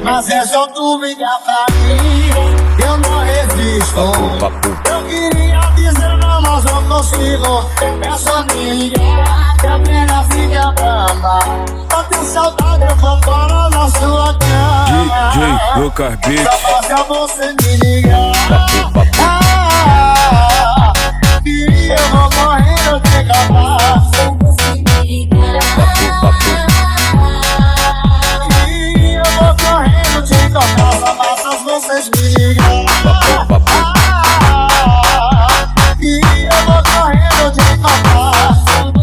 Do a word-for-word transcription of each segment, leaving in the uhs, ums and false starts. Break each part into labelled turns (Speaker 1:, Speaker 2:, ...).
Speaker 1: Mas é só tu ligar pra mim, eu não resisto. Eu queria dizer não, mas não consigo. É só me ligar, que a pena fica brava. Só tem saudade, eu vou para na sua cama.
Speaker 2: D J Lucas Beats.
Speaker 1: Só basta você me ligar. Ah, e eu vou morrendo de capaz. E eu vou correndo de capaz. Só basta vocês me ligar. Ah, e eu vou correndo de capaz.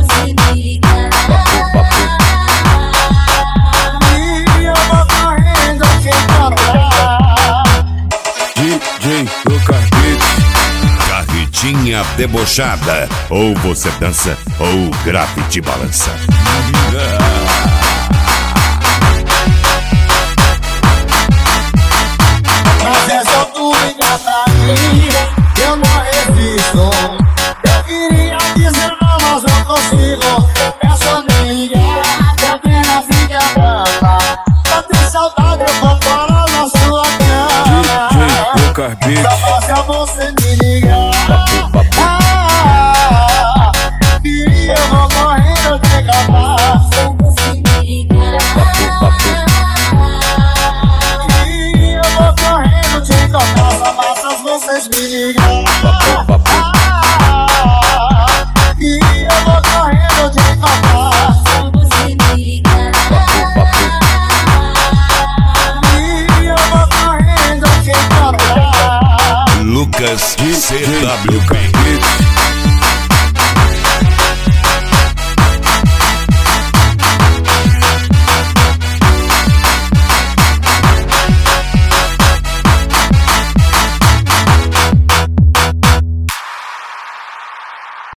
Speaker 1: E eu vou correndo de capaz.
Speaker 2: D J Lucas Beats.
Speaker 3: Carretinha debochada. Ou você dança, ou o grave te balança.
Speaker 1: Mas é só tu ligar pra mim, eu não resisto. Eu queria dizer não, mas não consigo. É só me ligar, que a pena fica brava. Só tem saudade, eu vou para na sua cama.
Speaker 2: D J Lucas Beats.
Speaker 1: Só basta você me ligar. Ah, e eu vou morrendo de capaz. E eu vou correndo de capaz. Só basta vocês me ligar.